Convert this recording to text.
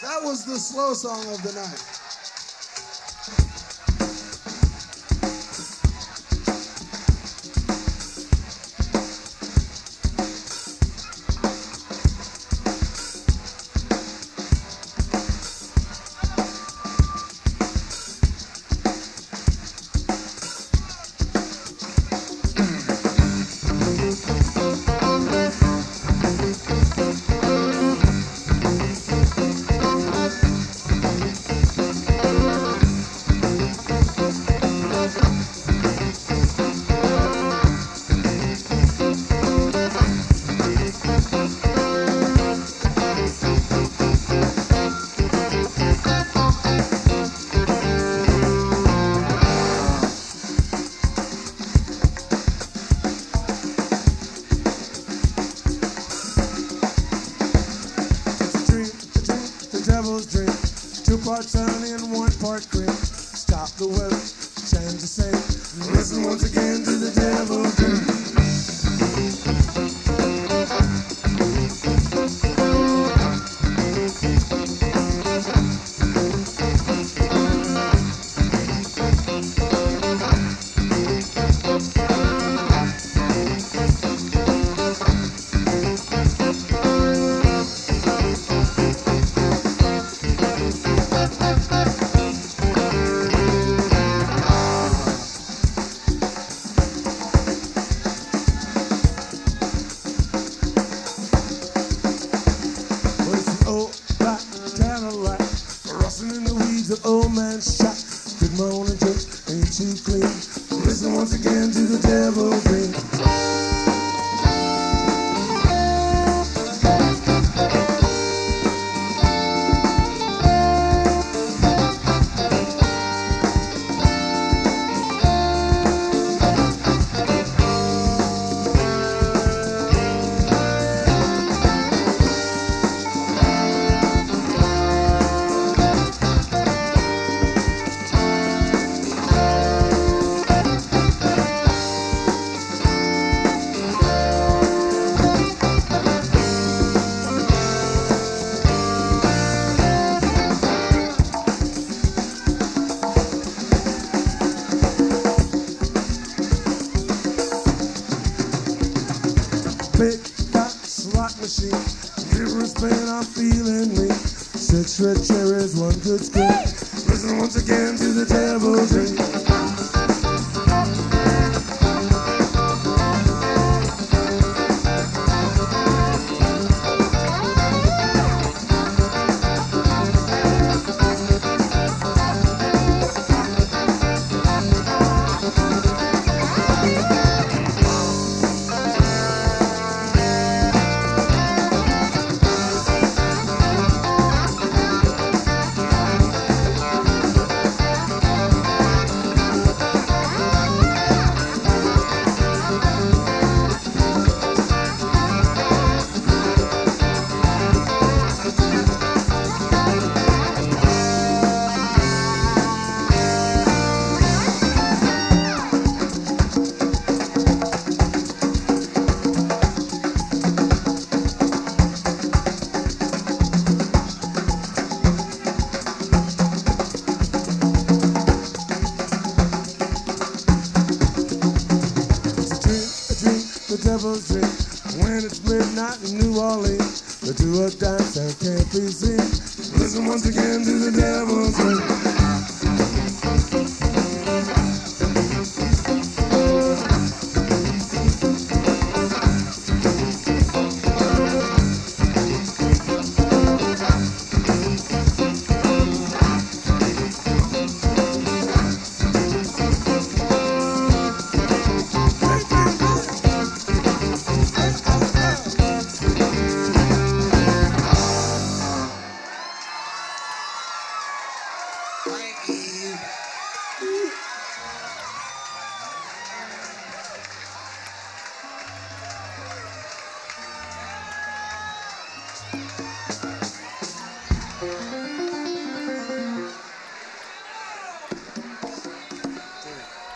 That was the slow song of the night. Parts honey and 1 part cream. Stop the weather, change the scene. Listen once again to the devil's dream. Old man shot, good morning, Joe, ain't too clean. Listen once again to the devil's dream. Big fat slot machine, mirror spin, I'm feeling me. 6 red cherries, 1 good skin. Listen once again to the devil's dream. The devil's dream. When it's midnight in New Orleans, they do a dance that can't be seen. Listen once again to the devil's dream.